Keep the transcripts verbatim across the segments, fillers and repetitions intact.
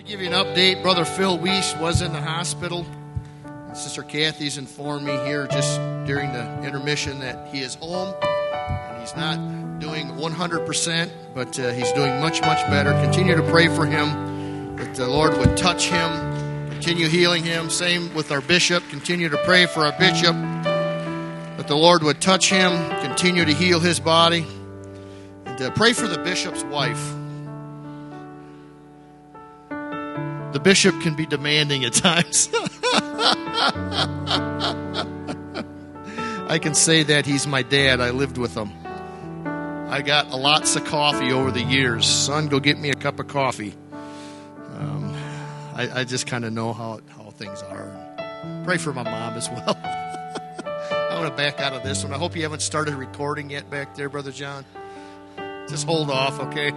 Give you an update. Brother Phil Weiss was in the hospital. And Sister Kathy's informed me here just during the intermission that he is home. And he's not doing one hundred percent, but uh, he's doing much, much better. Continue to pray for him, that the Lord would touch him, continue healing him. Same with our bishop. Continue to pray for our bishop, that the Lord would touch him, continue to heal his body. And uh, pray for the bishop's wife. The bishop can be demanding at times. I can say that he's my dad. I lived with him. I got a lots of coffee over the years. Son, go get me a cup of coffee. Um, I, I just kind of know how, how things are. Pray for my mom as well. I'm going to back out of this one. I hope you haven't started recording yet back there, Brother John. Just hold off, okay?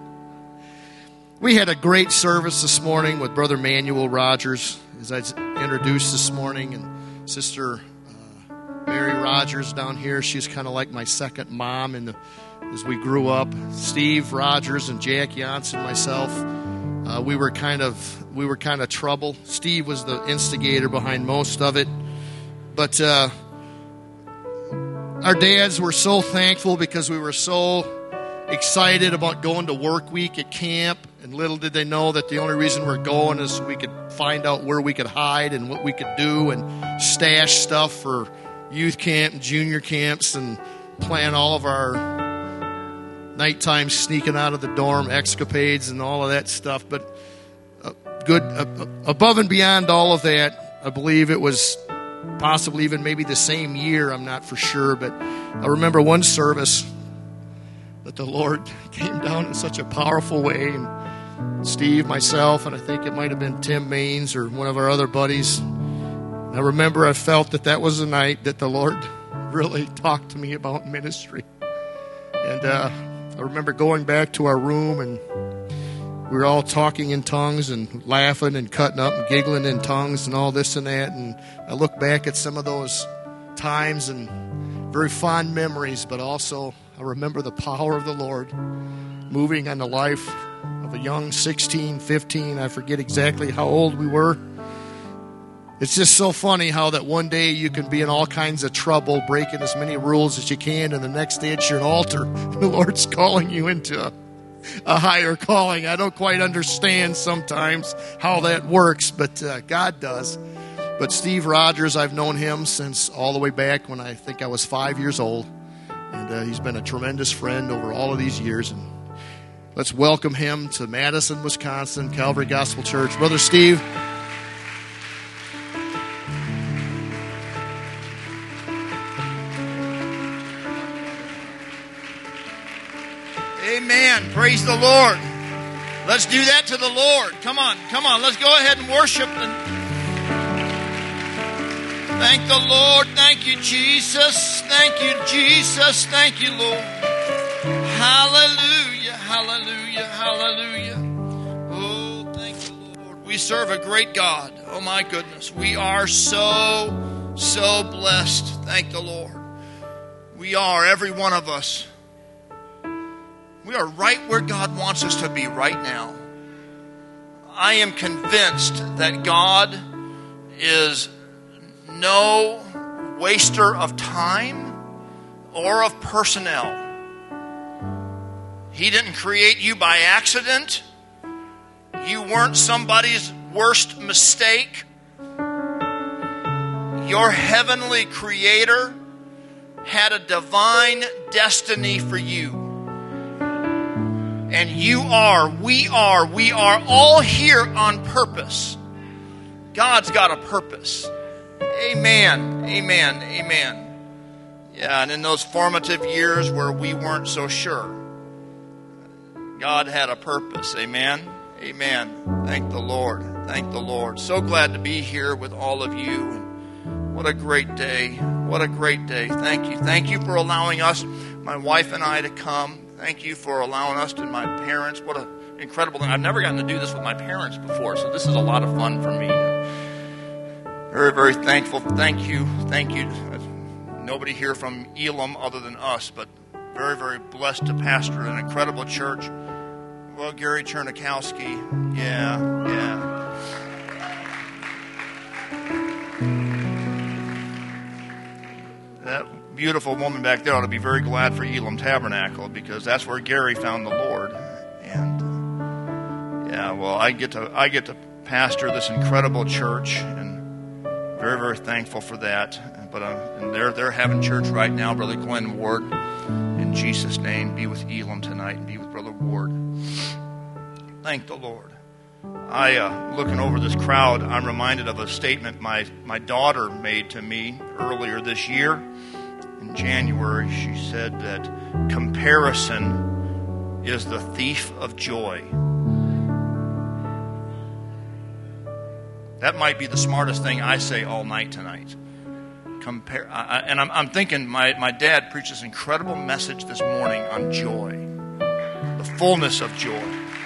We had a great service this morning with Brother Manuel Rogers, as I introduced this morning, and Sister uh, Mary Rogers down here. She's kind of like my second mom in the, as we grew up. Steve Rogers and Jack Janssen, myself, uh, we were kind of we were kind of trouble. Steve was the instigator behind most of it, but uh, our dads were so thankful because we were so excited about going to work week at camp. And little did they know that the only reason we're going is so we could find out where we could hide and what we could do and stash stuff for youth camp and junior camps and plan all of our nighttime sneaking out of the dorm escapades and all of that stuff. But uh, good uh, above and beyond all of that, I believe it was possibly even maybe the same year. I'm not for sure, but I remember one service that the Lord came down in such a powerful way, and Steve, myself, and I think it might have been Tim Maines or one of our other buddies. I remember I felt that that was the night that the Lord really talked to me about ministry. And uh, I remember going back to our room, and we were all talking in tongues and laughing and cutting up and giggling in tongues and all this and that. And I look back at some of those times and very fond memories, but also I remember the power of the Lord moving on the life of a young sixteen, fifteen, I forget exactly how old we were. It's just so funny how that one day you can be in all kinds of trouble, breaking as many rules as you can, and the next day it's your altar. The Lord's calling you into a, a higher calling. I don't quite understand sometimes how that works, but uh, God does. But Steve Rogers, I've known him since all the way back when I think I was five years old. And uh, he's been a tremendous friend over all of these years. And let's welcome him to Madison, Wisconsin, Calvary Gospel Church. Brother Steve. Amen. Praise the Lord. Let's do that to the Lord. Come on, come on. Let's go ahead and worship. And thank the Lord. Thank you, Jesus. Thank you, Jesus. Thank you, Lord. Hallelujah, hallelujah, hallelujah. Oh, thank you, Lord. We serve a great God. Oh, my goodness. We are so, so blessed. Thank the Lord. We are, every one of us. We are right where God wants us to be right now. I am convinced that God is no waster of time or of personnel. He didn't create you by accident. You weren't somebody's worst mistake. Your heavenly Creator had a divine destiny for you. And you are, we are, we are all here on purpose. God's got a purpose. Amen, amen, amen. Yeah, and in those formative years where we weren't so sure, God had a purpose. Amen, amen. Thank the Lord, thank the Lord. So glad to be here with all of you. And what a great day, what a great day. Thank you. Thank you for allowing us, my wife and I, to come. Thank you for allowing us to my parents. What an incredible thing. I've never gotten to do this with my parents before, so this is a lot of fun for me. Very, very thankful. Thank you. Thank you. Nobody here from Elam other than us, but very, very blessed to pastor an incredible church. Well, Gary Chernikowski. Yeah, yeah. beautiful woman back there ought to be very glad for Elam Tabernacle, because that's where Gary found the Lord. And yeah, well, I get to I get to pastor this incredible church, and very very thankful for that. But uh, and they're they're having church right now, Brother Glenn Ward. In Jesus' name, be with Elam tonight, and be with Brother Ward. Thank the Lord. I, uh, looking over this crowd, I'm reminded of a statement my, my daughter made to me earlier this year. In January, she said that comparison is the thief of joy. That might be the smartest thing I say all night tonight. Compare, I, and I'm, I'm thinking my, my dad preached this incredible message this morning on joy, the fullness of joy.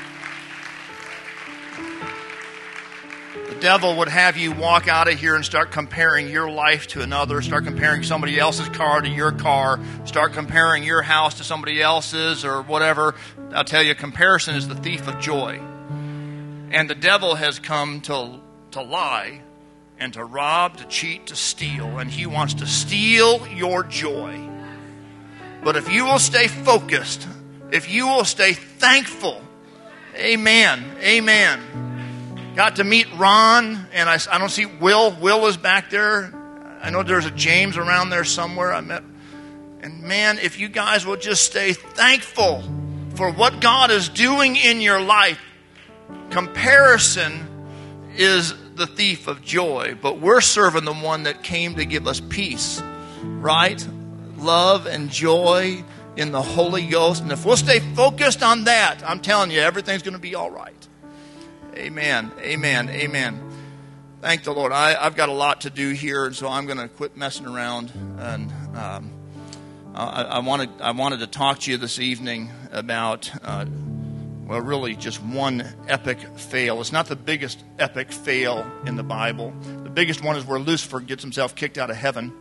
The devil would have you walk out of here and start comparing your life to another, start comparing somebody else's car to your car, start comparing your house to somebody else's or whatever. I'll tell you, comparison is the thief of joy. And the devil has come to, to lie and to rob, to cheat, to steal. And he wants to steal your joy. But if you will stay focused, if you will stay thankful, amen, amen. Got to meet Ron, and I, I don't see Will. Will is back there. I know there's a James around there somewhere I met. And man, if you guys will just stay thankful for what God is doing in your life, comparison is the thief of joy. But we're serving the one that came to give us peace, right? Love and joy in the Holy Ghost. And if we'll stay focused on that, I'm telling you, everything's going to be all right. Amen, amen, amen. Thank the Lord. I, I've got a lot to do here, and so I'm going to quit messing around. And um, I, I wanted I wanted to talk to you this evening about, uh, well, really just one epic fail. It's not the biggest epic fail in the Bible. The biggest one is where Lucifer gets himself kicked out of heaven.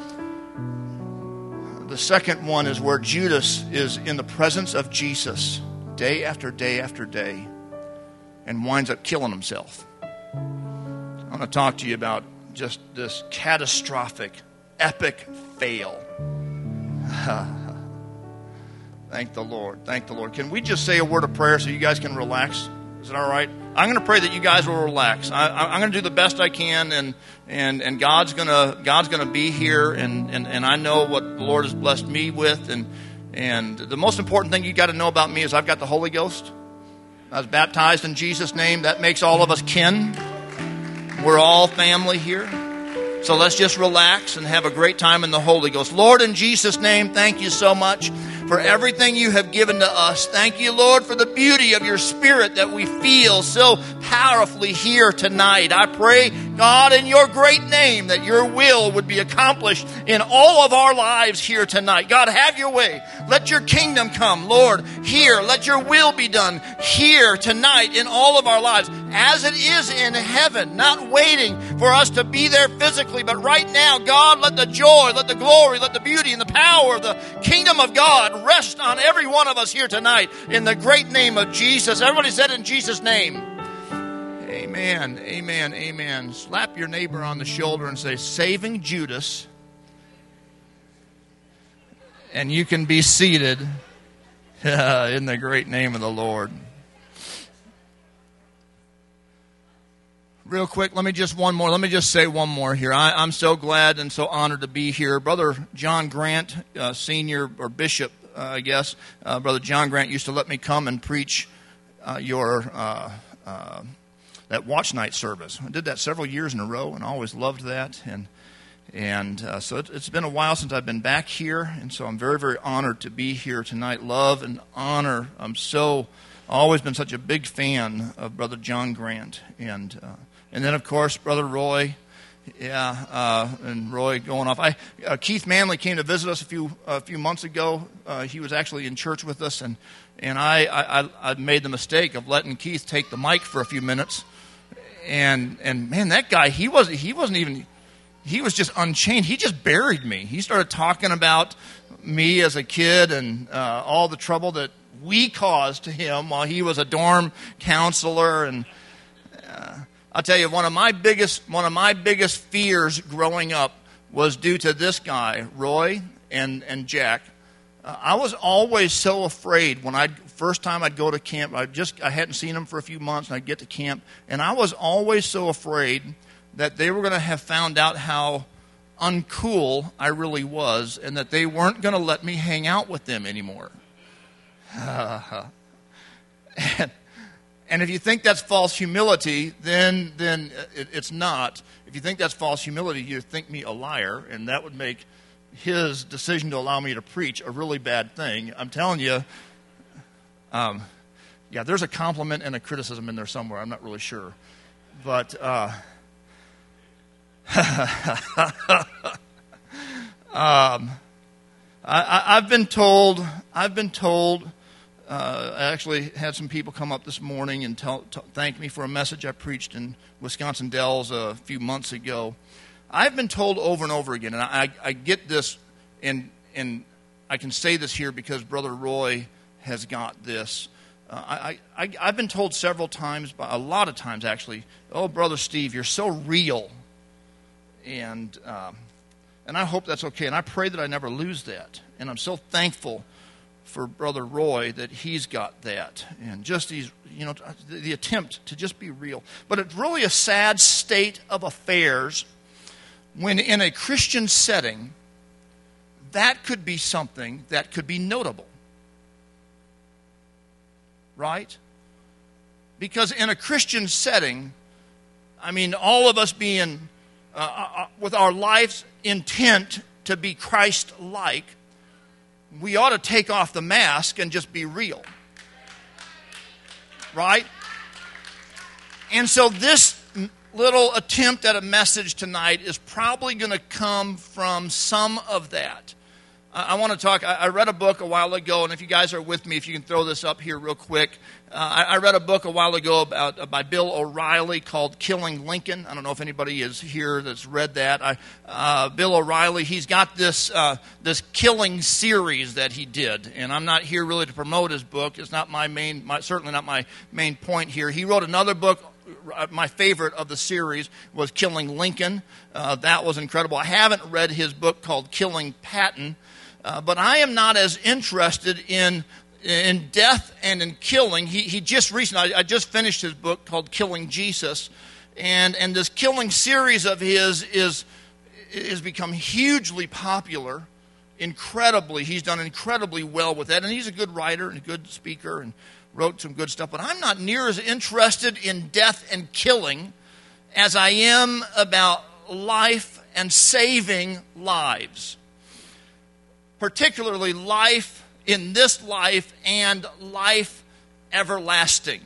The second one is where Judas is in the presence of Jesus day after day after day, and winds up killing himself. I want to talk to you about just this catastrophic, epic fail. Thank the Lord. Thank the Lord. Can we just say a word of prayer so you guys can relax? Is it all right? I'm going to pray that you guys will relax. I, I'm going to do the best I can, and and and God's going to God's going to be here, and, and and I know what the Lord has blessed me with, and and the most important thing you got to know about me is I've got the Holy Ghost. I was baptized in Jesus' name. That makes all of us kin. We're all family here. So let's just relax and have a great time in the Holy Ghost. Lord, in Jesus' name, thank you so much for everything you have given to us. Thank you, Lord, for the beauty of your Spirit that we feel so powerfully here tonight. I pray, God, in your great name, that your will would be accomplished in all of our lives here tonight. God, have your way. Let your kingdom come, Lord, here. Let your will be done here tonight in all of our lives, as it is in heaven, not waiting for us to be there physically, but right now, God, let the joy, let the glory, let the beauty and the power of the kingdom of God rest on every one of us here tonight in the great name of Jesus. Everybody said in Jesus' name. Amen, amen, amen. Slap your neighbor on the shoulder and say, saving Judas. And you can be seated in the great name of the Lord. Real quick, let me just one more. Let me just say one more here. I, I'm so glad and so honored to be here. Brother John Grant, uh, senior or bishop, uh, I guess, uh, Brother John Grant used to let me come and preach uh, your uh, uh, that watch night service. I did that several years in a row, and I always loved that. And and uh, so it, it's been a while since I've been back here, and so I'm very, very honored to be here tonight. Love and honor. I'm so always been such a big fan of Brother John Grant, and. Uh, And then, of course, Brother Roy, yeah, uh, and Roy going off. I uh, Keith Manley came to visit us a few a few months ago. Uh, he was actually in church with us, and and I, I I made the mistake of letting Keith take the mic for a few minutes, and and man, that guy he wasn't he wasn't even he was just unchained. He just buried me. He started talking about me as a kid and uh, all the trouble that we caused to him while he was a dorm counselor, and. Uh, I'll tell you, one of my biggest one of my biggest fears growing up was due to this guy, Roy. and, and Jack, uh, I was always so afraid when I first time I'd go to camp. I just I hadn't seen them for a few months, and I'd get to camp, and I was always so afraid that they were going to have found out how uncool I really was, and that they weren't going to let me hang out with them anymore. Uh, and, and if you think that's false humility, then then it, it's not. If you think that's false humility, you think me a liar, and that would make his decision to allow me to preach a really bad thing. I'm telling you, um, yeah, there's a compliment and a criticism in there somewhere. I'm not really sure. But uh, um, I, I've been told, I've been told, uh, I actually had some people come up this morning and tell, t- thank me for a message I preached in Wisconsin Dells a few months ago. I've been told over and over again, and I, I get this, and, and I can say this here because Brother Roy has got this. Uh, I, I, I've been told several times, a lot of times actually, oh, Brother Steve, you're so real. And um, and I hope that's okay, and I pray that I never lose that. And I'm so thankful for Brother Roy that he's got that. And just these, you know, the, the attempt to just be real. But it's really a sad state of affairs when in a Christian setting, that could be something that could be notable. Right? Because in a Christian setting, I mean, all of us being, uh, uh, with our life's intent to be Christ-like, we ought to take off the mask and just be real. Right? And so this little attempt at a message tonight is probably going to come from some of that. I want to talk, I read a book a while ago, and if you guys are with me, if you can throw this up here real quick. Uh, I read a book a while ago about uh, by Bill O'Reilly called Killing Lincoln. I don't know if anybody is here that's read that. I, uh, Bill O'Reilly, he's got this uh, this killing series that he did, and I'm not here really to promote his book. It's not my main, my, certainly not my main point here. He wrote another book. My favorite of the series was Killing Lincoln. Uh, that was incredible. I haven't read his book called Killing Patton. Uh, but I am not as interested in in death and in killing. He he just recently, I, I just finished his book called Killing Jesus, and and this killing series of his is is become hugely popular, incredibly. He's done incredibly well with that, and he's a good writer and a good speaker and wrote some good stuff. But I'm not near as interested in death and killing as I am about life and saving lives. Particularly life in this life and life everlasting.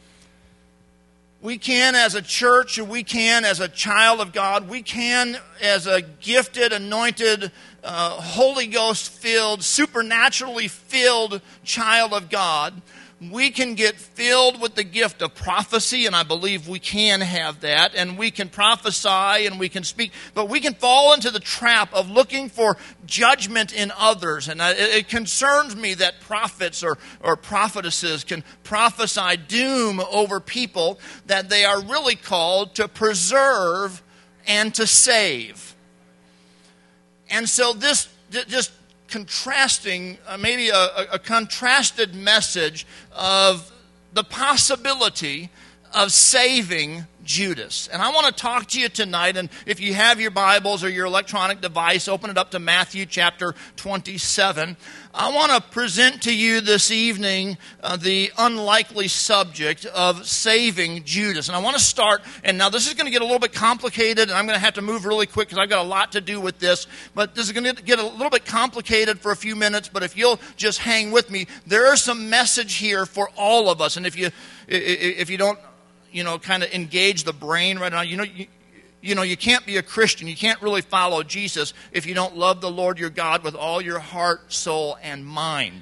We can as a church, and we can as a child of God, we can as a gifted, anointed, uh, Holy Ghost filled, supernaturally filled child of God, we can get filled with the gift of prophecy, and I believe we can have that, and we can prophesy and we can speak, but we can fall into the trap of looking for judgment in others. And it concerns me that prophets or, or prophetesses can prophesy doom over people that they are really called to preserve and to save. And so this just contrasting, uh, maybe a, a contrasted message of the possibility of saving Judas. And I want to talk to you tonight, and if you have your Bibles or your electronic device, open it up to Matthew chapter twenty-seven. I want to present to you this evening uh, the unlikely subject of saving Judas. And I want to start, and now this is going to get a little bit complicated, and I'm going to have to move really quick because I've got a lot to do with this. But this is going to get a little bit complicated for a few minutes, but if you'll just hang with me, there is some message here for all of us. And if you if you don't, you know, kind of engage the brain right now, you know, you, you know, you can't be a Christian. You can't really follow Jesus if you don't love the Lord your God with all your heart, soul, and mind.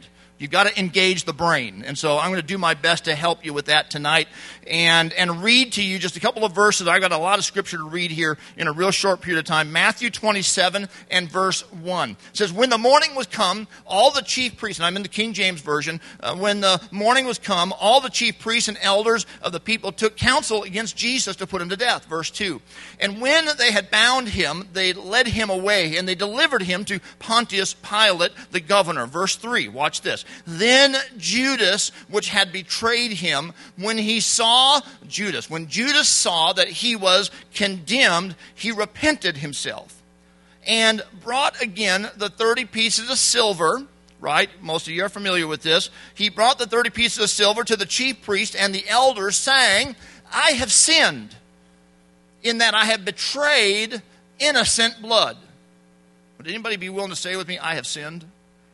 You've got to engage the brain. And so I'm going to do my best to help you with that tonight and, and read to you just a couple of verses. I've got a lot of scripture to read here in a real short period of time. Matthew twenty-seven and verse one. It says, when the morning was come, all the chief priests, and I'm in the King James Version, uh, when the morning was come, all the chief priests and elders of the people took counsel against Jesus to put him to death. Verse two. And when they had bound him, they led him away, and they delivered him to Pontius Pilate, the governor. Verse three. Watch this. Then Judas, which had betrayed him, when he saw Judas, when Judas saw that he was condemned, he repented himself and brought again the thirty pieces of silver. Right? Most of you are familiar with this. He brought the thirty pieces of silver to the chief priest and the elders, saying, I have sinned in that I have betrayed innocent blood. Would anybody be willing to say with me, I have sinned?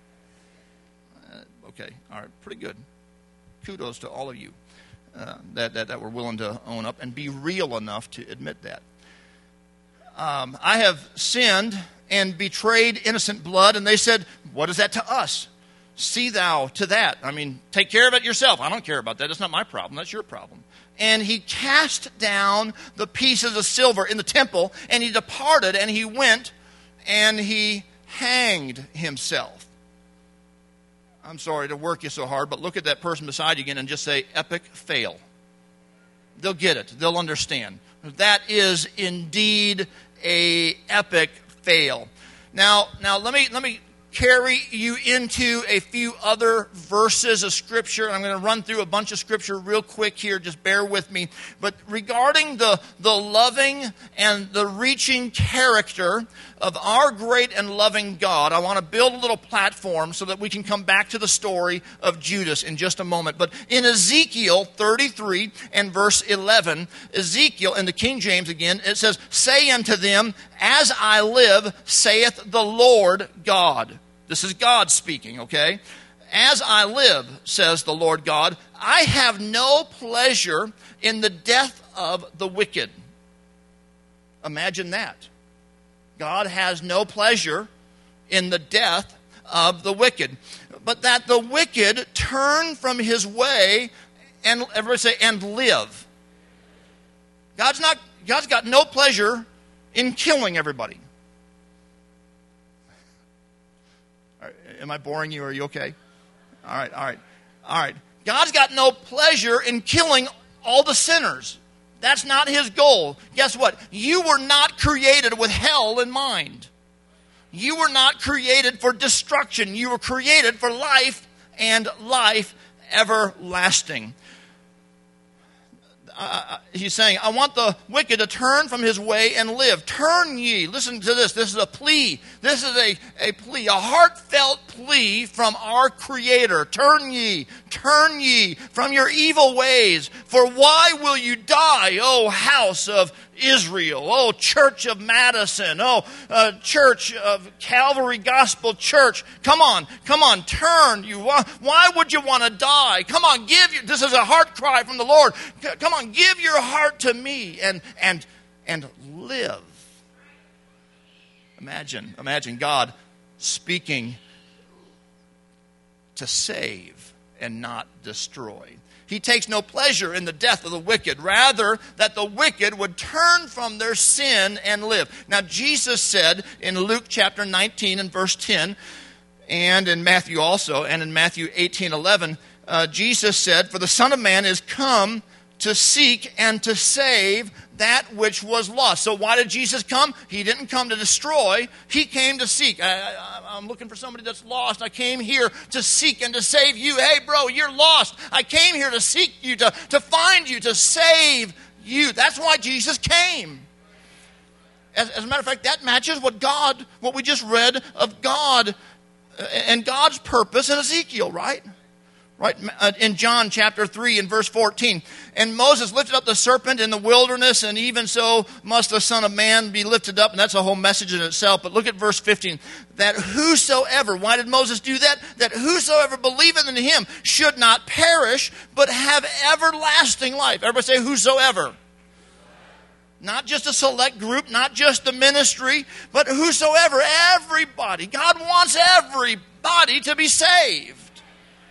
Uh, okay, all right, pretty good. Kudos to all of you uh, that, that, that were willing to own up and be real enough to admit that. Um, I have sinned and betrayed innocent blood. And they said, what is that to us? See thou to that. I mean, take care of it yourself. I don't care about that. That's not my problem. That's your problem. And he cast down the pieces of silver in the temple, and he departed, and he went, and he hanged himself. I'm sorry to work you so hard, but look at that person beside you again and just say, epic fail. They'll get it. They'll understand. That is indeed a epic fail. Now, now let me let me carry you into a few other verses of Scripture. I'm going to run through a bunch of Scripture real quick here. Just bear with me. But regarding the, the loving and the reaching character of our great and loving God, I want to build a little platform so that we can come back to the story of Judas in just a moment. But in Ezekiel thirty-three and verse eleven, Ezekiel, in the King James again, it says, say unto them, as I live, saith the Lord God. This is God speaking, okay? As I live, says the Lord God, I have no pleasure in the death of the wicked. Imagine that. God has no pleasure in the death of the wicked. But that the wicked turn from his way and, everybody say, and live. God's not, God's got no pleasure in killing everybody. Am I boring you? Are you okay? All right, all right, all right. God's got no pleasure in killing all the sinners. That's not his goal. Guess what? You were not created with hell in mind. You were not created for destruction. You were created for life and life everlasting. Uh, he's saying, I want the wicked to turn from his way and live. Turn ye. Listen to this. This is a plea. This is a, a plea, a heartfelt plea from our Creator. Turn ye, turn ye from your evil ways. For why will you die, O house of Israel? Oh, Church of Madison. Oh, uh, Church of Calvary Gospel Church. Come on, come on, turn. You. Why would you want to die? Come on, give your, this is a heart cry from the Lord. Come on, give your heart to me and and and live. Imagine, imagine God speaking to save and not destroy. He takes no pleasure in the death of the wicked, rather that the wicked would turn from their sin and live. Now, Jesus said in Luke chapter nineteen and verse ten, and in Matthew also, and in Matthew eighteen eleven, uh, Jesus said, for the Son of Man is come to seek and to save that which was lost. So why did Jesus come? He didn't come to destroy. He came to seek. I, I, I'm looking for somebody that's lost. I came here to seek and to save you. Hey, bro, you're lost. I came here to seek you, to, to find you, to save you. That's why Jesus came. As, as a matter of fact, that matches what God, what we just read of God and God's purpose in Ezekiel, right? Right, in John chapter three and verse fourteen. And Moses lifted up the serpent in the wilderness, and even so must the Son of Man be lifted up. And that's a whole message in itself. But look at verse fifteen. That whosoever, why did Moses do that? That whosoever believeth in him should not perish, but have everlasting life. Everybody say whosoever. Not just a select group, not just the ministry, but whosoever, everybody. God wants everybody to be saved.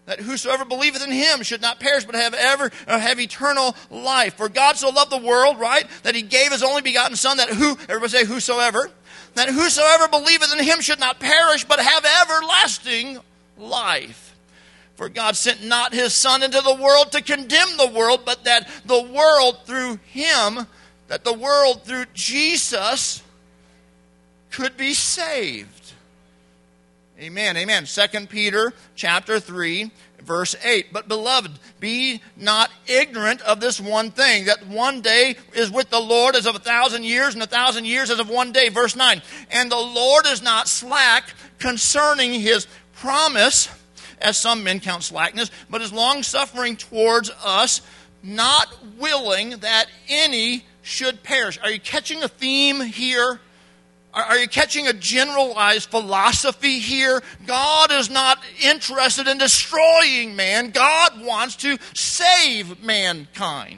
that whosoever believeth in him should not perish, but have ever or have eternal life. For God so loved the world, right, that he gave his only begotten Son, that who, everybody say whosoever, that whosoever believeth in him should not perish, but have everlasting life. For God sent not his Son into the world to condemn the world, but that the world through him, that the world through Jesus could be saved. Amen, amen. Second Peter chapter three, verse eight. But beloved, be not ignorant of this one thing, that one day is with the Lord as of a thousand years, and a thousand years as of one day. Verse nine. And the Lord is not slack concerning his promise, as some men count slackness, but is long-suffering towards us, not willing that any should perish. Are you catching a theme here? Are you catching a generalized philosophy here? God is not interested in destroying man. God wants to save mankind.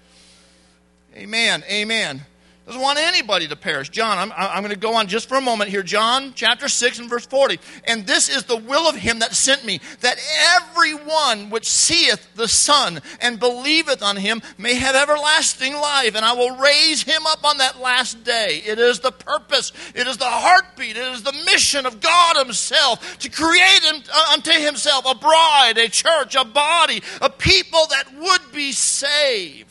Amen. Amen. Doesn't want anybody to perish. John, I'm, I'm going to go on just for a moment here. John chapter six and verse forty. And this is the will of him that sent me, that everyone which seeth the Son and believeth on him may have everlasting life, and I will raise him up on that last day. It is the purpose, it is the heartbeat, it is the mission of God himself to create unto himself a bride, a church, a body, a people that would be saved.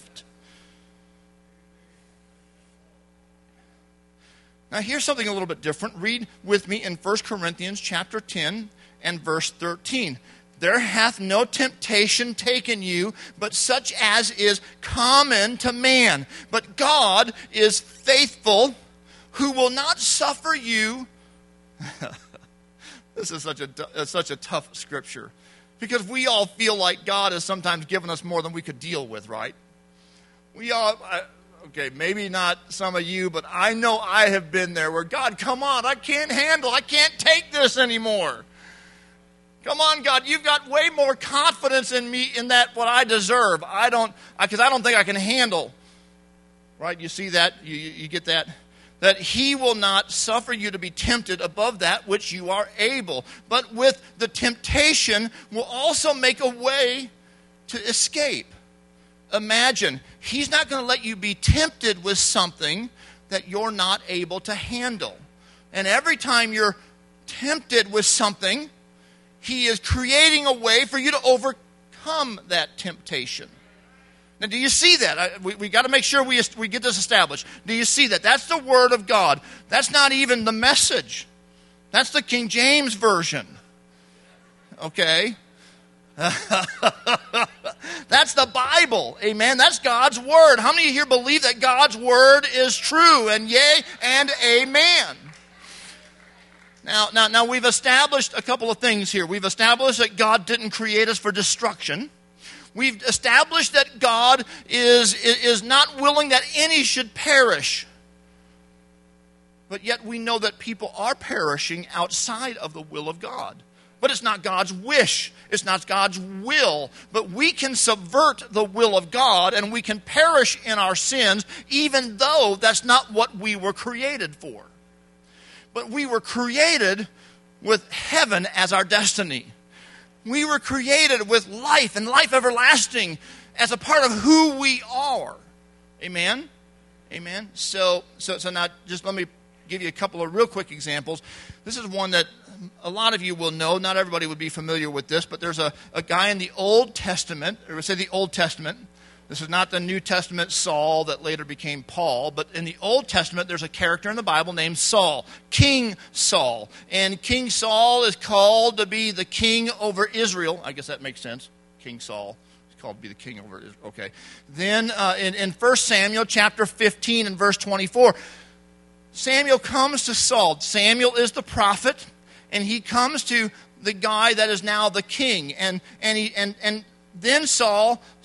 Now here's something a little bit different. Read with me in First Corinthians chapter ten and verse thirteen. There hath no temptation taken you, but such as is common to man. But God is faithful, who will not suffer you. This is such a, such a tough scripture. Because we all feel like God has sometimes given us more than we could deal with, right? We all... I, Okay, maybe not some of you, but I know I have been there where, God, come on, I can't handle, I can't take this anymore. Come on, God, you've got way more confidence in me in that what I deserve. I don't, because I, I don't think I can handle. Right, you see that? You, you, you get that? That he will not suffer you to be tempted above that which you are able. But with the temptation will also make a way to escape. Imagine, he's not going to let you be tempted with something that you're not able to handle. And every time you're tempted with something, he is creating a way for you to overcome that temptation. Now, do you see that? I, we we got to make sure we, we get this established. Do you see that? That's the Word of God. That's not even the Message. That's the King James Version. Okay? That's the Bible. Amen. That's God's Word. How many of you here believe that God's Word is true? And yea and amen. Now, now, now we've established a couple of things here. We've established that God didn't create us for destruction. We've established that God is, is not willing that any should perish. But yet we know that people are perishing outside of the will of God. But it's not God's wish. It's not God's will. But we can subvert the will of God and we can perish in our sins even though that's not what we were created for. But we were created with heaven as our destiny. We were created with life and life everlasting as a part of who we are. Amen? Amen? So, so, so now just let me give you a couple of real quick examples. This is one that a lot of you will know. Not everybody would be familiar with this, but there's a, a guy in the Old Testament, or we say the Old Testament. This is not the New Testament Saul that later became Paul, but in the Old Testament there's a character in the Bible named Saul, King Saul. And King Saul is called to be the king over Israel. I guess that makes sense. King Saul is called to be the king over Israel. Okay. Then uh, in, in First Samuel chapter fifteen and verse twenty-four, Samuel comes to Saul. Samuel is the prophet. And he comes to the guy that is now the king. And and he and, and then Saul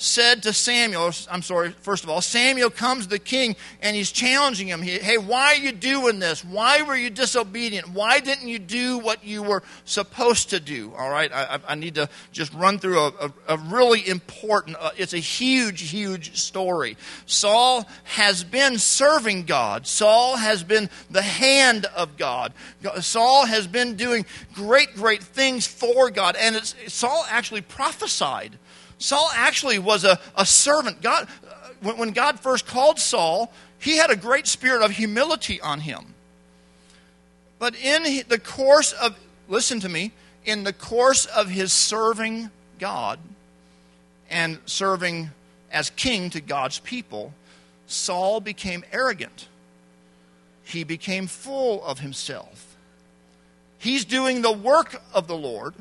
said to Samuel, I'm sorry, first of all, Samuel comes to the king and he's challenging him. He, hey, why are you doing this? Why were you disobedient? Why didn't you do what you were supposed to do? All right, I, I need to just run through a, a, a really important, uh, it's a huge, huge story. Saul has been serving God. Saul has been the hand of God. Saul has been doing great, great things for God. And it's, Saul actually prophesied. Saul actually was a, a servant. God, when, when God first called Saul, he had a great spirit of humility on him. But in the course of, listen to me, in the course of his serving God and serving as king to God's people, Saul became arrogant. He became full of himself. He's doing the work of the Lord.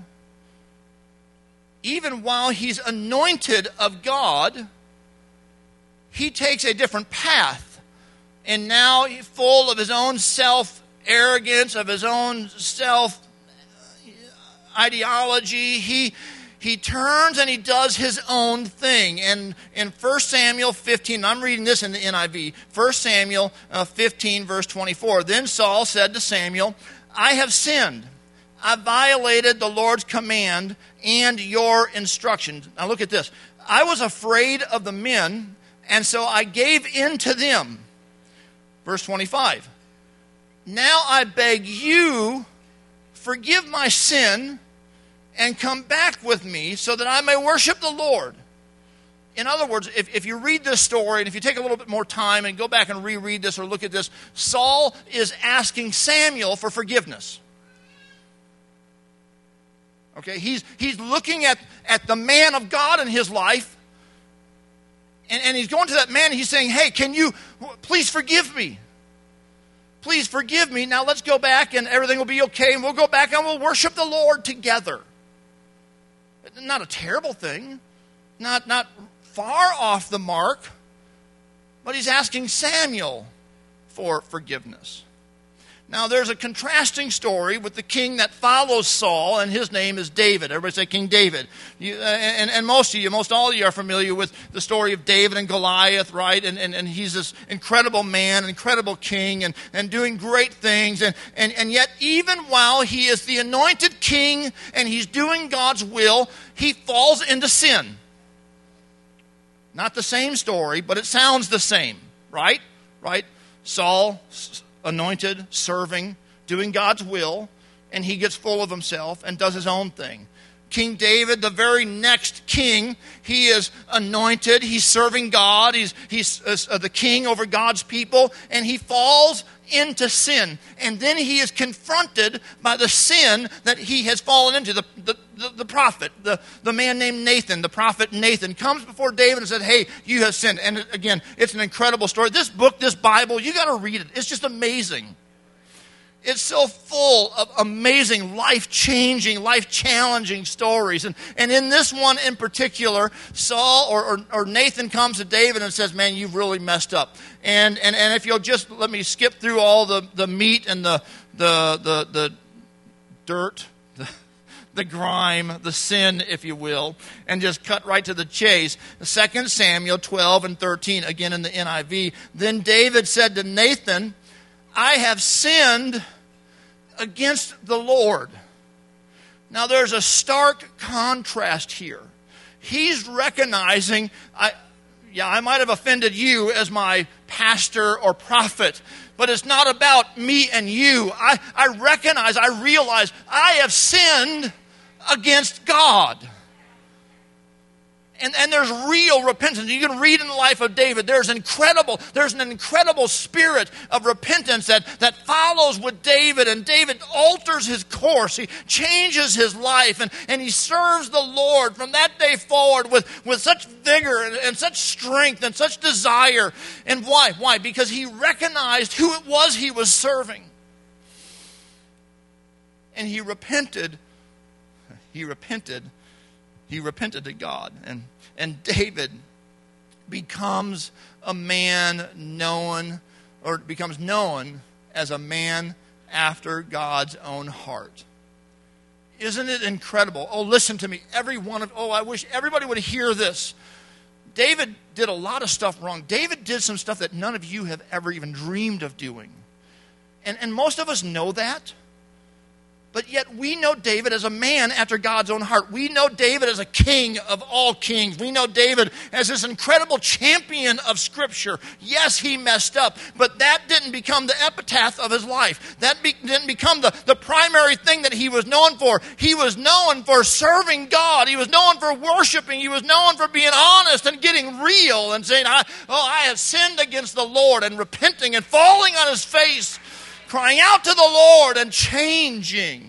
Even while he's anointed of God, he takes a different path. And now, full of his own self-arrogance, of his own self-ideology, he, he turns and he does his own thing. And in First Samuel fifteen, I'm reading this in the N I V, First Samuel fifteen, verse twenty-four, then Saul said to Samuel, I have sinned. I violated the Lord's command and your instructions. Now look at this. I was afraid of the men, and so I gave in to them. Verse twenty-five. Now I beg you, forgive my sin, and come back with me so that I may worship the Lord. In other words, if, if you read this story, and if you take a little bit more time and go back and reread this or look at this, Saul is asking Samuel for forgiveness. Okay, he's he's looking at, at the man of God in his life, and, and he's going to that man and he's saying, hey, can you please forgive me? Please forgive me. Now let's go back and everything will be okay, and we'll go back and we'll worship the Lord together. Not a terrible thing, not, not far off the mark, but he's asking Samuel for forgiveness. Now, there's a contrasting story with the king that follows Saul, and his name is David. Everybody say King David. You, uh, and, and most of you, most all of you are familiar with the story of David and Goliath, right? And, and, and he's this incredible man, incredible king, and, and doing great things. And, and, and yet, even while he is the anointed king and he's doing God's will, he falls into sin. Not the same story, but it sounds the same, right? Right? Saul, anointed, serving, doing God's will, and he gets full of himself and does his own thing. King David, the very next king, he is anointed, he's serving God, he's, he's uh, the king over God's people, and he falls into sin. And then he is confronted by the sin that he has fallen into. The, the, the, the prophet, the, the man named Nathan, the prophet Nathan, comes before David and said, hey, you have sinned. And again, it's an incredible story. This book, this Bible, you got to read it. It's just amazing. It's so full of amazing, life-changing, life-challenging stories. And, and in this one in particular, Saul or, or, or Nathan comes to David and says, man, you've really messed up. And and, and if you'll just let me skip through all the, the meat and the, the, the, the dirt, the, the grime, the sin, if you will, and just cut right to the chase. Second Samuel twelve and thirteen, again in the N I V. Then David said to Nathan, I have sinned against the Lord. Now there's a stark contrast here. He's recognizing, I, yeah, I might have offended you as my pastor or prophet, but it's not about me and you. I, I recognize, I realize I have sinned against God. And, and there's real repentance. You can read in the life of David, there's incredible, there's an incredible spirit of repentance that, that follows with David. And David alters his course. He changes his life. And, and he serves the Lord from that day forward with, with such vigor and, and such strength and such desire. And why? Why? Because he recognized who it was he was serving. And he repented. He repented. He repented to God. And, and David becomes a man known, or becomes known as a man after God's own heart. Isn't it incredible? Oh, listen to me. Every one of, oh, I wish everybody would hear this. David did a lot of stuff wrong. David did some stuff that none of you have ever even dreamed of doing. And, and most of us know that. But yet we know David as a man after God's own heart. We know David as a king of all kings. We know David as this incredible champion of Scripture. Yes, he messed up, but that didn't become the epitaph of his life. That be, didn't become the, the primary thing that he was known for. He was known for serving God. He was known for worshiping. He was known for being honest and getting real and saying, I, oh, I have sinned against the Lord, and repenting and falling on his face, crying out to the Lord and changing.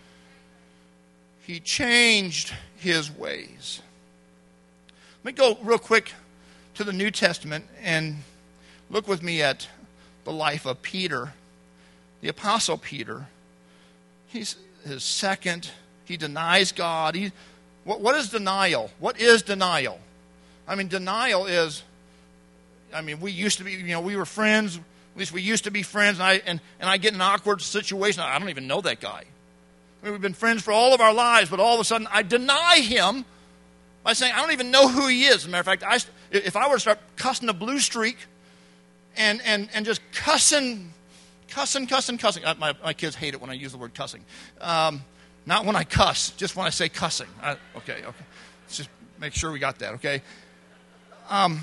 He changed his ways. Let me go real quick to the New Testament and look with me at the life of Peter, the Apostle Peter. He's his second. He denies God. He, what, what is denial? What is denial? I mean, denial is, I mean, we used to be, you know, we were friends. At least we used to be friends, and I, and, and I get in an awkward situation. I don't even know that guy. I mean, we've been friends for all of our lives, but all of a sudden I deny him by saying I don't even know who he is. As a matter of fact, I, if I were to start cussing a blue streak and, and, and just cussing, cussing, cussing, cussing. My, my kids hate it when I use the word cussing. Um, not when I cuss, just when I say cussing. I, okay, okay. Let's just make sure we got that, okay? Um...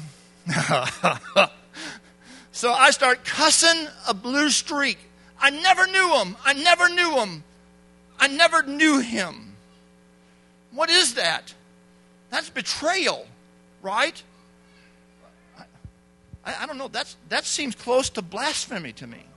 So I start cussing a blue streak. I never knew him. I never knew him. I never knew him. What is that? That's betrayal, right? I, I don't know. That's, that seems close to blasphemy to me.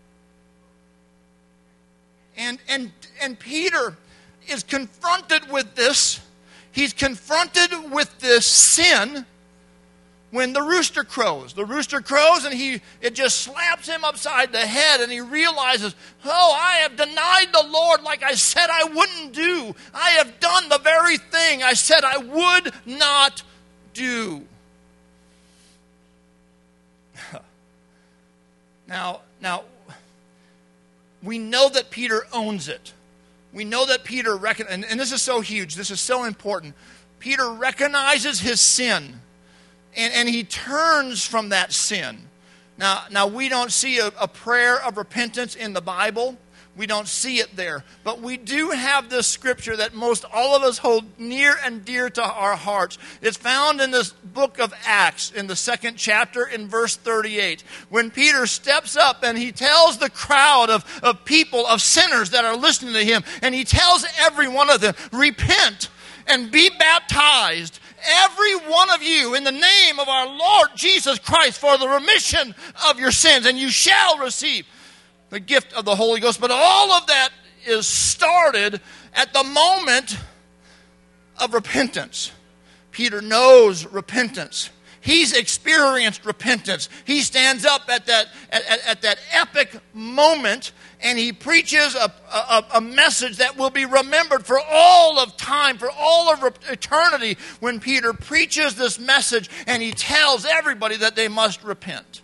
And, and, and Peter is confronted with this. He's confronted with this sin when the rooster crows. The rooster crows and he it just slaps him upside the head, and he realizes, oh, I have denied the Lord like I said I wouldn't do. I have done the very thing I said I would not do. Now, now, we know that Peter owns it. We know that Peter, recon- and, and this is so huge, this is so important. Peter recognizes his sin. And, and he turns from that sin. Now, now we don't see a, a prayer of repentance in the Bible. We don't see it there. But we do have this scripture that most all of us hold near and dear to our hearts. It's found in this book of Acts in the second chapter in verse thirty-eight. When Peter steps up and he tells the crowd of, of people, of sinners that are listening to him, and he tells every one of them, repent and be baptized, every one of you, in the name of our Lord Jesus Christ, for the remission of your sins, and you shall receive the gift of the Holy Ghost. But all of that is started at the moment of repentance. Peter knows repentance. He's experienced repentance. He stands up at that at, at that epic moment, and he preaches a, a, a message that will be remembered for all of time, for all of eternity, when Peter preaches this message and he tells everybody that they must repent.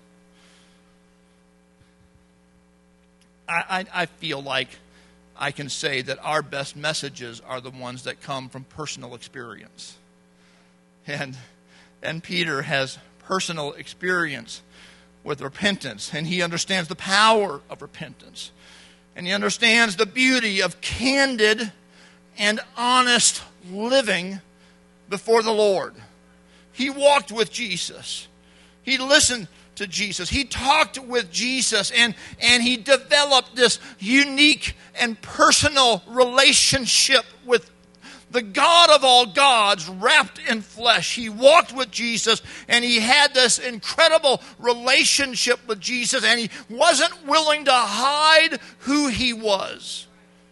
I, I, I feel like I can say that our best messages are the ones that come from personal experience. And And Peter has personal experience with repentance, and he understands the power of repentance, and he understands the beauty of candid and honest living before the Lord. He walked with Jesus. He listened to Jesus. He talked with Jesus, and, and he developed this unique and personal relationship with the God of all gods wrapped in flesh. He walked with Jesus, and he had this incredible relationship with Jesus, and he wasn't willing to hide who he was.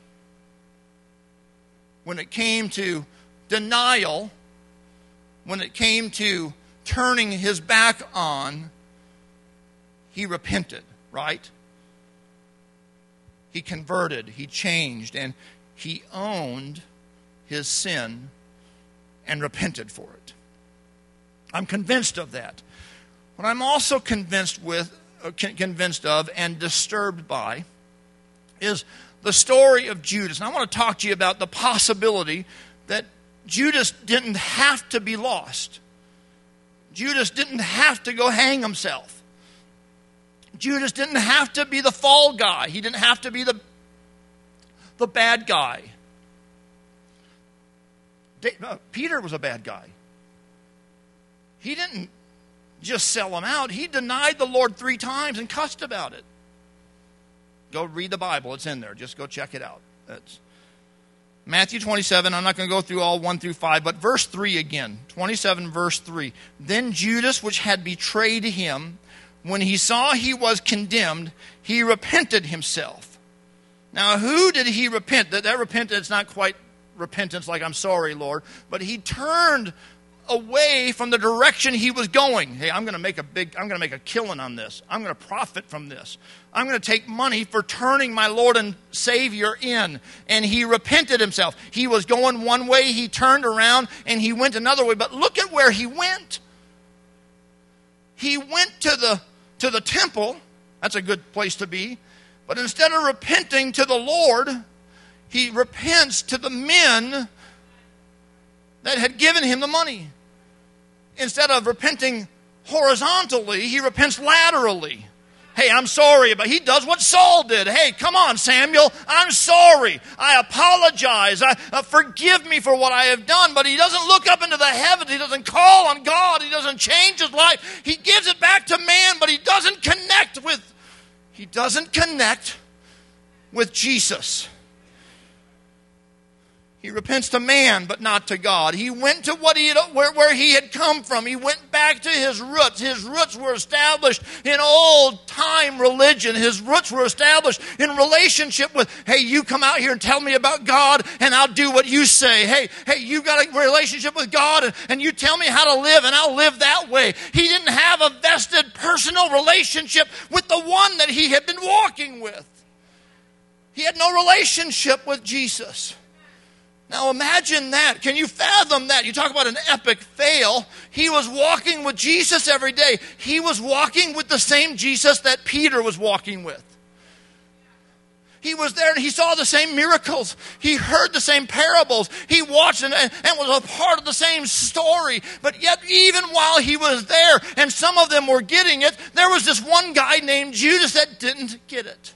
When it came to denial, when it came to turning his back on, he repented, right? He converted, he changed, and he owned his sin and repented for it. I'm convinced of that. What I'm also convinced with, uh, convinced of and disturbed by is the story of Judas. And I want to talk to you about the possibility that Judas didn't have to be lost. Judas didn't have to go hang himself. Judas didn't have to be the fall guy. He didn't have to be the, the bad guy. Peter was a bad guy. He didn't just sell him out. He denied the Lord three times and cussed about it. Go read the Bible. It's in there. Just go check it out. That's Matthew twenty-seven. I'm not going to go through all one through five, but verse three again. twenty-seven, verse three. Then Judas, which had betrayed him, when he saw he was condemned, he repented himself. Now, who did he repent? That, that repentance is not quite repentance like, I'm sorry, Lord, but he turned away from the direction he was going. Hey, I'm going to make a big, I'm going to make a killing on this. I'm going to profit from this. I'm going to take money for turning my Lord and Savior in. And he repented himself. He was going one way, he turned around, and he went another way. But look at where he went. He went to the, to the temple. That's a good place to be. But instead of repenting to the Lord, he repents to the men that had given him the money. Instead of repenting horizontally, he repents laterally. Hey, I'm sorry, but he does what Saul did. Hey, come on, Samuel, I'm sorry. I apologize. I, uh, forgive me for what I have done. But he doesn't look up into the heavens. He doesn't call on God. He doesn't change his life. He gives it back to man, but he doesn't connect with, he doesn't connect with Jesus. He repents to man, but not to God. He went to what he had, where, where he had come from. He went back to his roots. His roots were established in old-time religion. His roots were established in relationship with, hey, you come out here and tell me about God, and I'll do what you say. Hey, hey, you got a relationship with God, and, and you tell me how to live, and I'll live that way. He didn't have a vested personal relationship with the one that he had been walking with. He had no relationship with Jesus. Now imagine that. Can you fathom that? You talk about an epic fail. He was walking with Jesus every day. He was walking with the same Jesus that Peter was walking with. He was there and he saw the same miracles. He heard the same parables. He watched and, and was a part of the same story. But yet even while he was there and some of them were getting it, there was this one guy named Judas that didn't get it.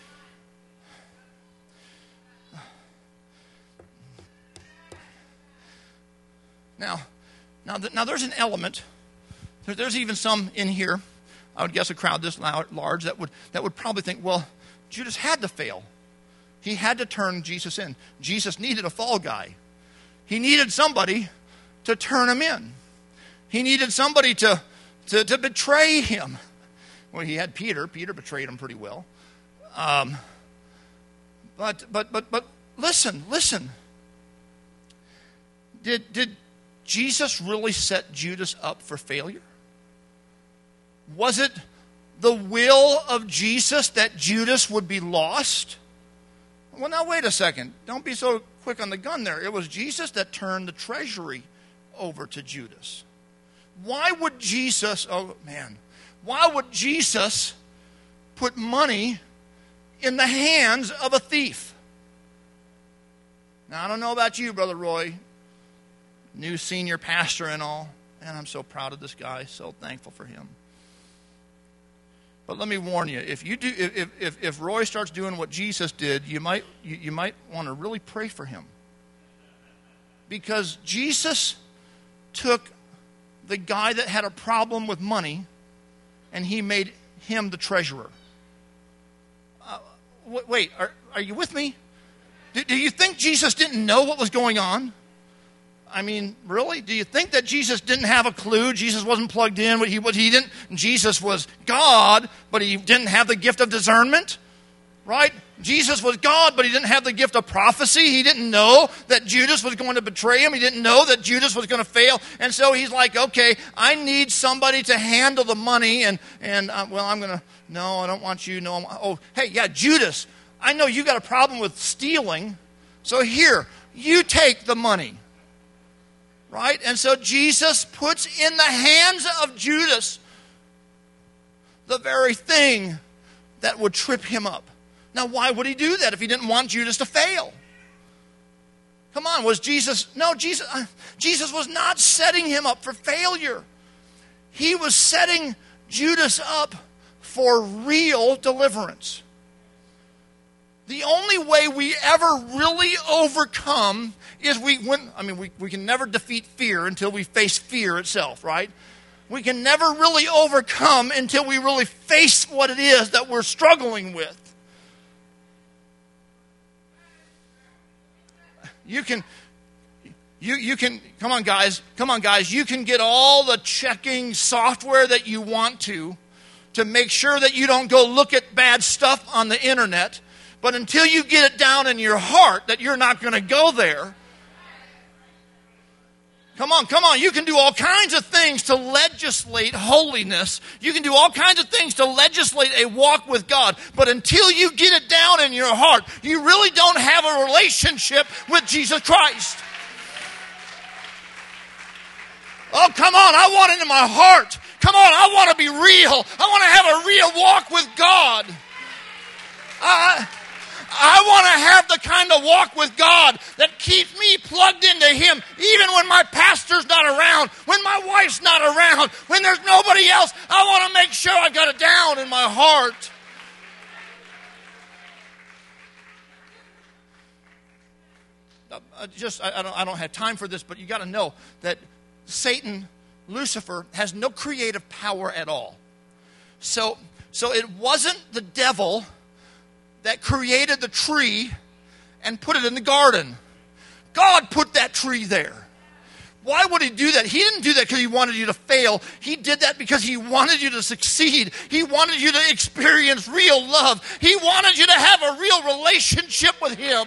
Now, now, now there's an element. There, there's even some in here, I would guess a crowd this large, that would, that would probably think, well, Judas had to fail. He had to turn Jesus in. Jesus needed a fall guy. He needed somebody to turn him in. He needed somebody to, to, to betray him. Well, he had Peter. Peter betrayed him pretty well. Um, but, but, but, but listen, listen. Did, did Jesus really set Judas up for failure? Was it the will of Jesus that Judas would be lost? Well, now wait a second. Don't be so quick on the gun there. It was Jesus that turned the treasury over to Judas. Why would Jesus, oh man, why would Jesus put money in the hands of a thief? Now, I don't know about you, Brother Roy. New senior pastor and all. And I'm so proud of this guy. So thankful for him. But let me warn you, if you do, if if, if Roy starts doing what Jesus did, you might you, you might want to really pray for him. Because Jesus took the guy that had a problem with money and he made him the treasurer. Uh, wait, are, are you with me? Do, do you think Jesus didn't know what was going on? I mean, really? Do you think that Jesus didn't have a clue? Jesus wasn't plugged in. He, he didn't. Jesus was God, but he didn't have the gift of discernment, right? Jesus was God, but he didn't have the gift of prophecy. He didn't know that Judas was going to betray him. He didn't know that Judas was going to fail. And so he's like, okay, I need somebody to handle the money. And, and uh, well, I'm going to, no, I don't want you. No, I'm, oh, hey, yeah, Judas, I know you got a problem with stealing. So here, you take the money. Right? And so Jesus puts in the hands of Judas the very thing that would trip him up. Now, why would he do that if he didn't want Judas to fail? Come on, was Jesus... No, Jesus, uh, Jesus was not setting him up for failure. he was setting Judas up for real deliverance. The only way we ever really overcome is we, when, I mean, we, we can never defeat fear until we face fear itself, right? We can never really overcome until we really face what it is that we're struggling with. You can, you, you can, come on guys, come on guys, you can get all the checking software that you want to, to make sure that you don't go look at bad stuff on the internet. But until you get it down in your heart that you're not going to go there, come on, come on. You can do all kinds of things to legislate holiness. You can do all kinds of things to legislate a walk with God. But until you get it down in your heart, you really don't have a relationship with Jesus Christ. Oh, come on. I want it in my heart. Come on. I want to be real. I want to have a real walk with God. I... I want to have the kind of walk with God that keeps me plugged into Him, even when my pastor's not around, when my wife's not around, when there's nobody else. I want to make sure I've got it down in my heart. Uh, just, I, I, don't, I don't have time for this, but you got to know that Satan, Lucifer, has no creative power at all. So, so it wasn't the devil that created the tree and put it in the garden. God put that tree there. Why would he do that? He didn't do that because he wanted you to fail. He did that because he wanted you to succeed. He wanted you to experience real love. He wanted you to have a real relationship with him.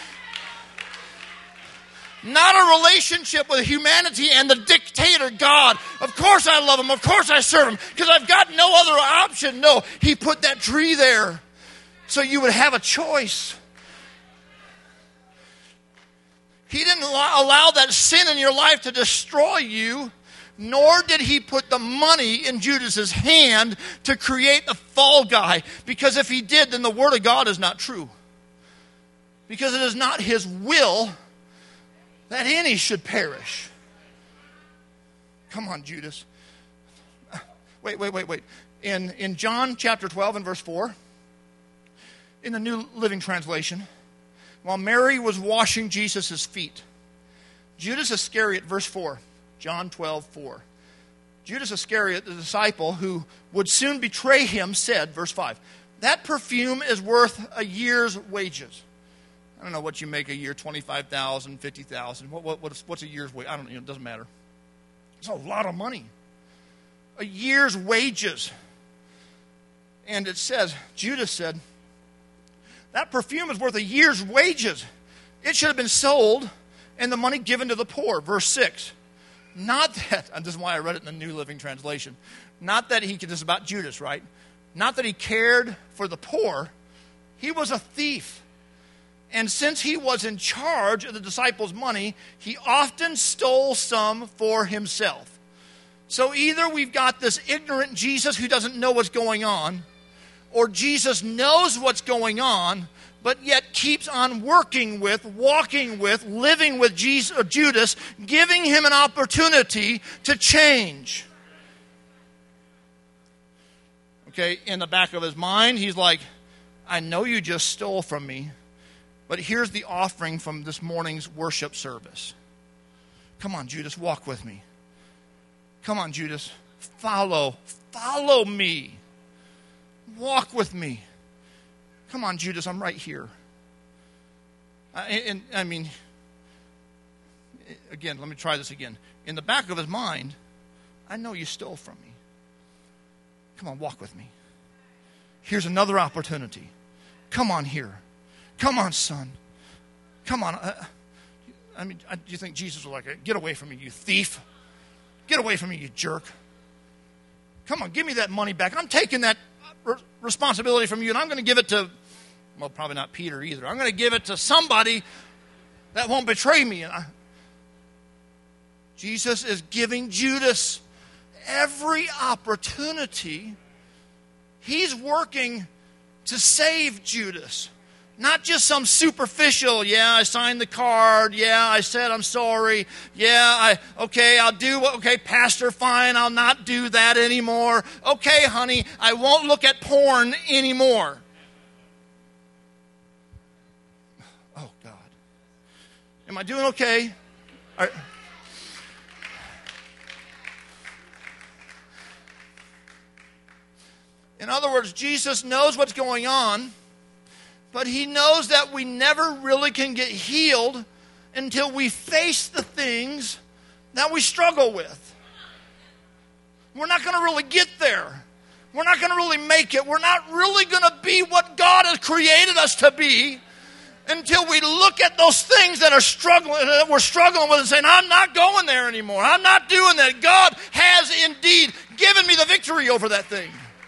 Not a relationship with humanity and the dictator God. Of course I love him. Of course I serve him because I've got no other option. No, he put that tree there so you would have a choice. He didn't allow that sin in your life to destroy you, nor did he put the money in Judas's hand to create the fall guy. Because if he did, then the word of God is not true. Because it is not his will that any should perish. Come on, Judas. Wait, wait, wait, wait. In, in John chapter twelve and verse four, in the New Living Translation, while Mary was washing Jesus' feet, Judas Iscariot, verse four, John twelve, four. Judas Iscariot, the disciple who would soon betray him, said, verse five, that perfume is worth a year's wages. I don't know what you make a year, twenty-five thousand dollars, fifty thousand dollars. What, what, what's a year's wage? I don't know, it doesn't matter. It's a lot of money. A year's wages. And it says, Judas said, that perfume is worth a year's wages. It should have been sold and the money given to the poor. Verse six. Not that, and this is why I read it in the New Living Translation. Not that he, this is about Judas, right? Not that he cared for the poor. He was a thief. And since he was in charge of the disciples' money, he often stole some for himself. So either we've got this ignorant Jesus who doesn't know what's going on, or Jesus knows what's going on, but yet keeps on working with, walking with, living with Jesus, Judas, giving him an opportunity to change. Okay, in the back of his mind, he's like, I know you just stole from me, but here's the offering from this morning's worship service. Come on, Judas, walk with me. Come on, Judas, follow, follow me. Walk with me. Come on, Judas, I'm right here. I, and I mean, again, let me try this again. In the back of his mind, I know you stole from me. Come on, walk with me. Here's another opportunity. Come on here. Come on, son. Come on. Uh, I mean, do you think Jesus was like, get away from me, you thief. Get away from me, you jerk. Come on, give me that money back. I'm taking that responsibility from you, and I'm going to give it to, well, probably not Peter either. I'm going to give it to somebody that won't betray me. And I, Jesus is giving Judas every opportunity. He's working to save Judas. Not just some superficial, yeah, I signed the card, yeah, I said I'm sorry, yeah, I okay, I'll do what, okay, pastor, fine, I'll not do that anymore. Okay, honey, I won't look at porn anymore. Oh, God. Am I doing okay? Are, in other words, Jesus knows what's going on. But he knows that we never really can get healed until we face the things that we struggle with. We're not going to really get there. We're not going to really make it. We're not really going to be what God has created us to be until we look at those things that are struggling, that we're struggling with, and saying, I'm not going there anymore. I'm not doing that. God has indeed given me the victory over that thing.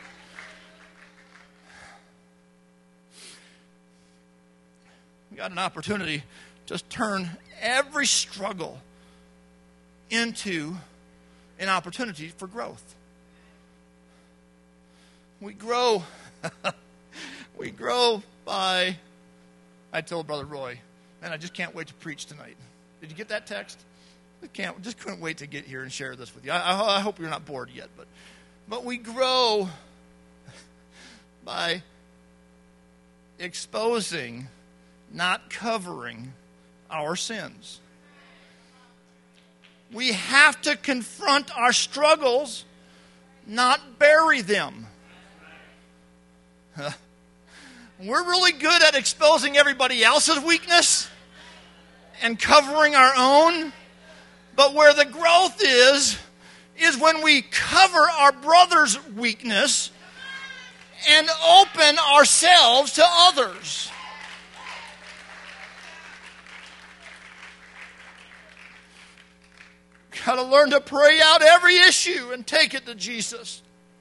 We got an opportunity to turn every struggle into an opportunity for growth. We grow, we grow by, I told Brother Roy, man, I just can't wait to preach tonight. Did you get that text? I can't, just couldn't wait to get here and share this with you. I, I, I hope you're not bored yet, but, but we grow by exposing, not covering our sins. We have to confront our struggles, not bury them. We're really good at exposing everybody else's weakness and covering our own. But where the growth is, is when we cover our brother's weakness and open ourselves to others. Got to learn to pray out every issue and take it to Jesus.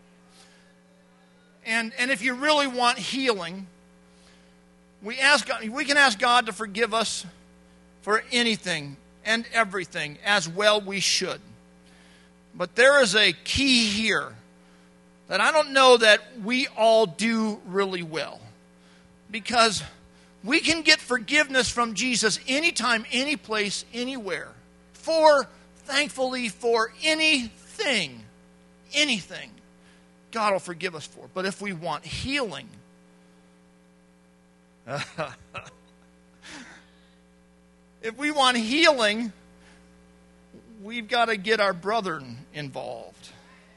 And, and if you really want healing, we ask God, we can ask God to forgive us for anything and everything, as well we should. But there is a key here that I don't know that we all do really well. Because we can get forgiveness from Jesus anytime, any place, anywhere. For Thankfully, for anything, anything, God will forgive us for. But if we want healing, if we want healing, we've got to get our brethren involved.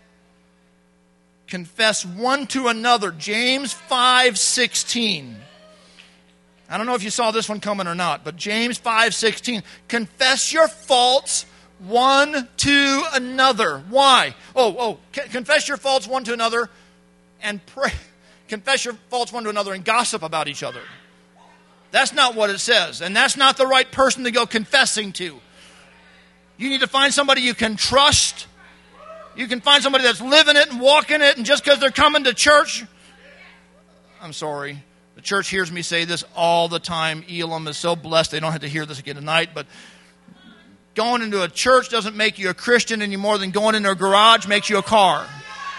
Confess one to another. James five sixteen. I don't know if you saw this one coming or not, but James five sixteen. Confess your faults one to another. Why? Oh, oh, confess your faults one to another and pray. Confess your faults one to another and gossip about each other. That's not what it says. And that's not the right person to go confessing to. You need to find somebody you can trust. You can find somebody that's living it and walking it, and just because they're coming to church. I'm sorry. The church hears me say this all the time. Elam is so blessed they don't have to hear this again tonight, but going into a church doesn't make you a Christian any more than going into a garage makes you a car.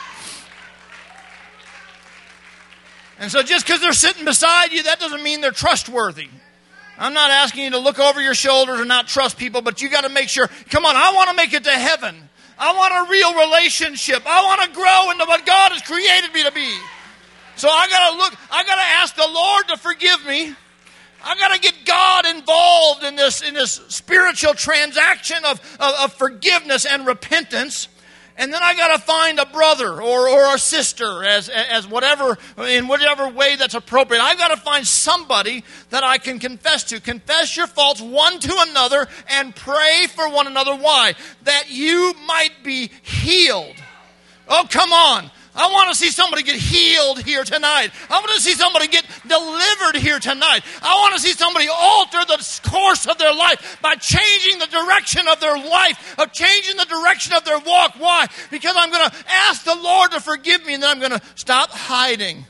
And so just because they're sitting beside you, that doesn't mean they're trustworthy. I'm not asking you to look over your shoulders and not trust people, but you got to make sure, come on, I want to make it to heaven. I want a real relationship. I want to grow into what God has created me to be. So I got to look, I got to ask the Lord to forgive me. I got to get God involved in this in this spiritual transaction of, of, of forgiveness and repentance. And then I got to find a brother or, or a sister as, as whatever, in whatever way that's appropriate. I've got to find somebody that I can confess to. Confess your faults one to another and pray for one another. Why? That you might be healed. Oh, come on. I want to see somebody get healed here tonight. I want to see somebody get delivered here tonight. I want to see somebody alter the course of their life by changing the direction of their life, of changing the direction of their walk. Why? Because I'm going to ask the Lord to forgive me, and then I'm going to stop hiding.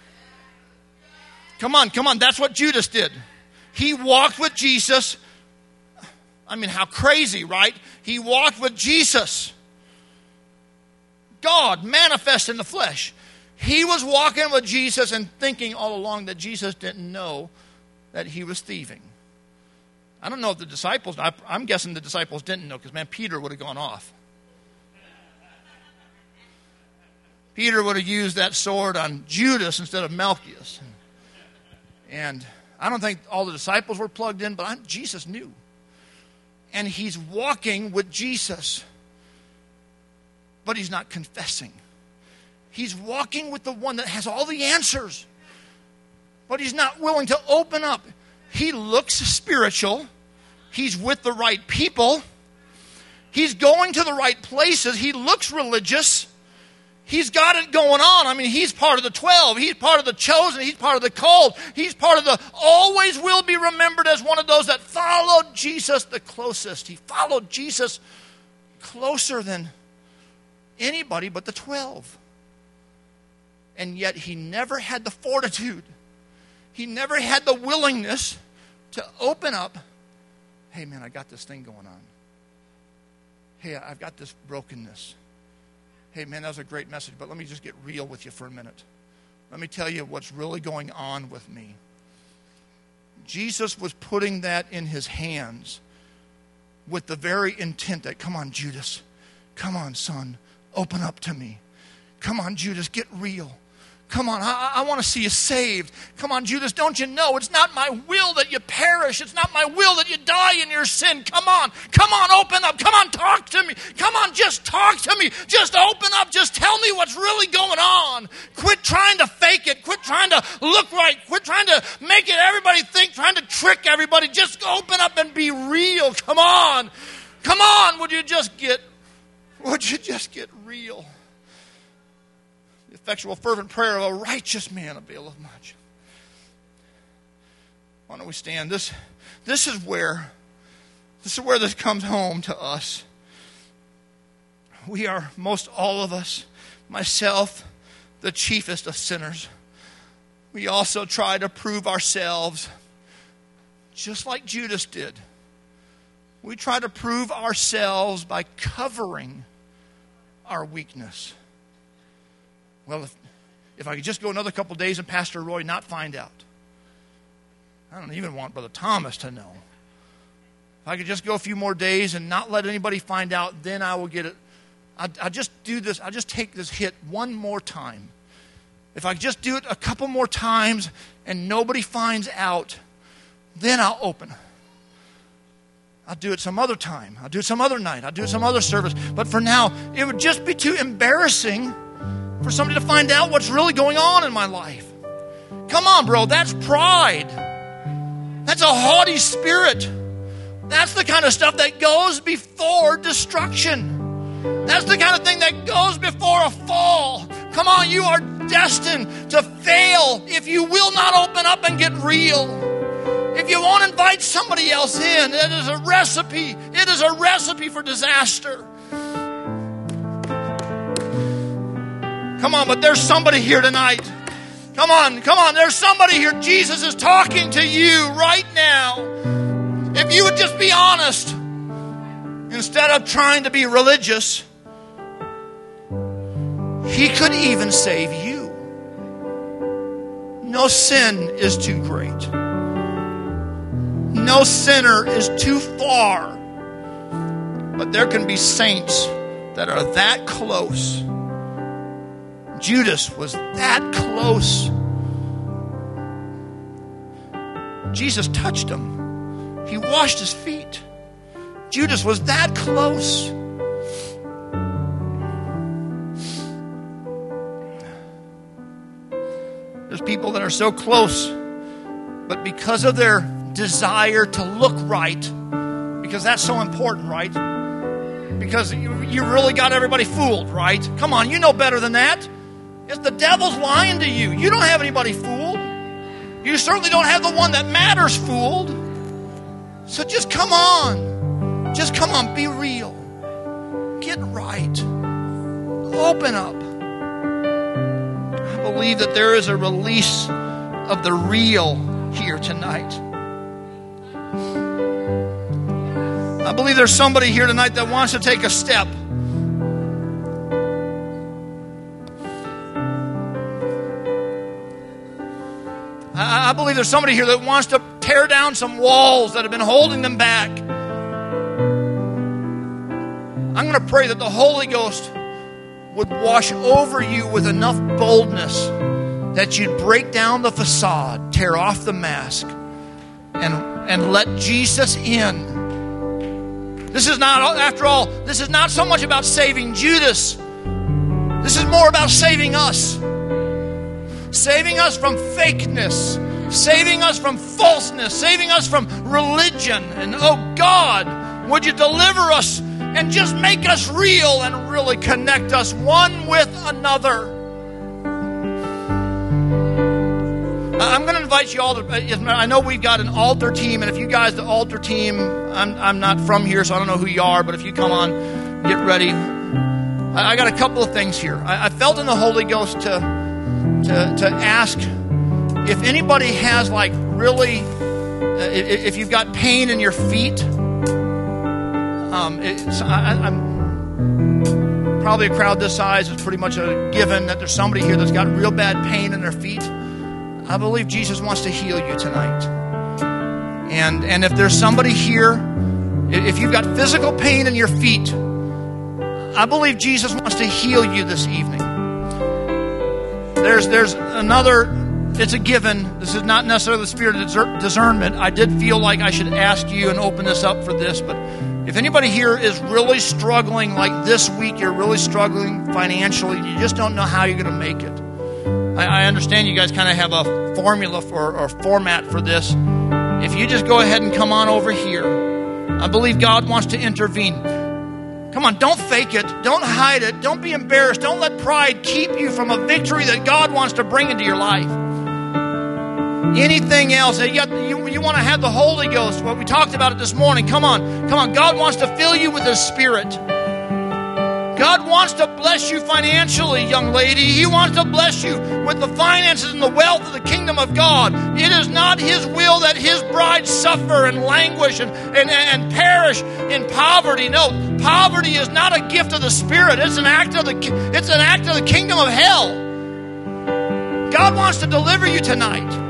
Come on, come on. That's what Judas did. He walked with Jesus. I mean, how crazy, right? He walked with Jesus. God manifest in the flesh. He was walking with Jesus and thinking all along that Jesus didn't know that he was thieving. I don't know if the disciples, I, I'm guessing the disciples didn't know, because, man, Peter would have gone off. Peter would have used that sword on Judas instead of Malchus. And I don't think all the disciples were plugged in, but I, Jesus knew. And he's walking with Jesus, but he's not confessing. He's walking with the one that has all the answers, but he's not willing to open up. He looks spiritual. He's with the right people. He's going to the right places. He looks religious. He's got it going on. I mean, he's part of the twelve. He's part of the chosen. He's part of the called. He's part of the always will be remembered as one of those that followed Jesus the closest. He followed Jesus closer than anybody but the twelve. And yet he never had the fortitude. He never had the willingness to open up. Hey, man, I got this thing going on. Hey, I've got this brokenness. Hey, man, that was a great message, but let me just get real with you for a minute. Let me tell you what's really going on with me. Jesus was putting that in his hands with the very intent that, come on, Judas. Come on, son. Open up to me. Come on, Judas, get real. Come on, I, I want to see you saved. Come on, Judas, don't you know it's not my will that you perish. It's not my will that you die in your sin. Come on, come on, open up. Come on, talk to me. Come on, just talk to me. Just open up. Just tell me what's really going on. Quit trying to fake it. Quit trying to look right. Quit trying to make it everybody think, trying to trick everybody. Just open up and be real. Come on. Come on, would you just get, would you just get real? The effectual, fervent prayer of a righteous man availeth much. Why don't we stand? This, this is where, this is where this comes home to us. We are, most all of us, myself, the chiefest of sinners. We also try to prove ourselves, just like Judas did. We try to prove ourselves by covering our weakness. Well, if, if I could just go another couple days and Pastor Roy not find out. I don't even want Brother Thomas to know. If I could just go a few more days and not let anybody find out, then I will get it. I, I just do this. I just take this hit one more time. If I could just do it a couple more times and nobody finds out, then I'll open. I'll do it some other time. I'll do it some other night. I'll do it some other service. But for now, it would just be too embarrassing for somebody to find out what's really going on in my life. Come on, bro. That's pride. That's a haughty spirit. That's the kind of stuff that goes before destruction. That's the kind of thing that goes before a fall. Come on, you are destined to fail if you will not open up and get real. If you won't invite somebody else in, it is a recipe. It is a recipe for disaster. Come on, but there's somebody here tonight. Come on, come on. There's somebody here. Jesus is talking to you right now. If you would just be honest, instead of trying to be religious, he could even save you. No sin is too great. No sinner is too far. But there can be saints that are that close. Judas was that close. Jesus touched him. He washed his feet. Judas was that close. There's people that are so close, but because of their desire to look right, because that's so important, right? Because you, you really got everybody fooled, right? Come on, you know better than that. It's the devil's lying to you. You don't have anybody fooled. You certainly don't have the one that matters fooled. So just come on. Just come on. Be real. Get right. Open up. I believe that there is a release of the real here tonight. I believe there's somebody here tonight that wants to take a step. I believe there's somebody here that wants to tear down some walls that have been holding them back. I'm going to pray that the Holy Ghost would wash over you with enough boldness that you'd break down the facade, tear off the mask, and, and let Jesus in. This is not, after all, this is not so much about saving Judas. This is more about saving us. Saving us from fakeness. Saving us from falseness. Saving us from religion. And oh God, would you deliver us and just make us real and really connect us one with another. I'm going to invite you all to, I know we've got an altar team, and if you guys, the altar team, I'm, I'm not from here, so I don't know who you are, but if you come on, get ready. I, I got a couple of things here. I, I felt in the Holy Ghost to, to, to ask if anybody has like really, uh, if, if you've got pain in your feet. Um, it's, I, I'm probably a crowd this size. It's pretty much a given that there's somebody here that's got real bad pain in their feet. I believe Jesus wants to heal you tonight. And and if there's somebody here, if you've got physical pain in your feet, I believe Jesus wants to heal you this evening. There's there's another, it's a given. This is not necessarily the spirit of discernment. I did feel like I should ask you and open this up for this, but if anybody here is really struggling, like this week you're really struggling financially, you just don't know how you're going to make it. I, I understand you guys kind of have a formula for, or format for this. If you just go ahead and come on over here, I believe God wants to intervene. Come on, don't fake it. Don't hide it. Don't be embarrassed. Don't let pride keep you from a victory that God wants to bring into your life. Anything else, you, got, you, you want to have the Holy Ghost, what we talked about it this morning, come on, come on. God wants to fill you with His Spirit. God wants to bless you financially, young lady. He wants to bless you with the finances and the wealth of the kingdom of God. It is not His will that His bride suffer and languish and, and, and perish in poverty. No, poverty is not a gift of the Spirit. It's an act of the, it's an act of the kingdom of hell. God wants to deliver you tonight.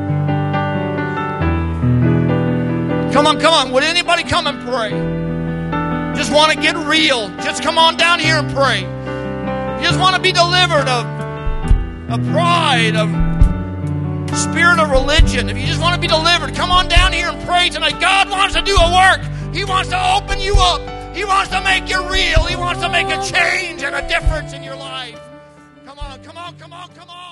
Come on, come on. Would anybody come and pray? Just want to get real. Just come on down here and pray. You just want to be delivered of, of pride, of spirit of religion. If you just want to be delivered, come on down here and pray tonight. God wants to do a work. He wants to open you up. He wants to make you real. He wants to make a change and a difference in your life. Come on, come on, come on, come on.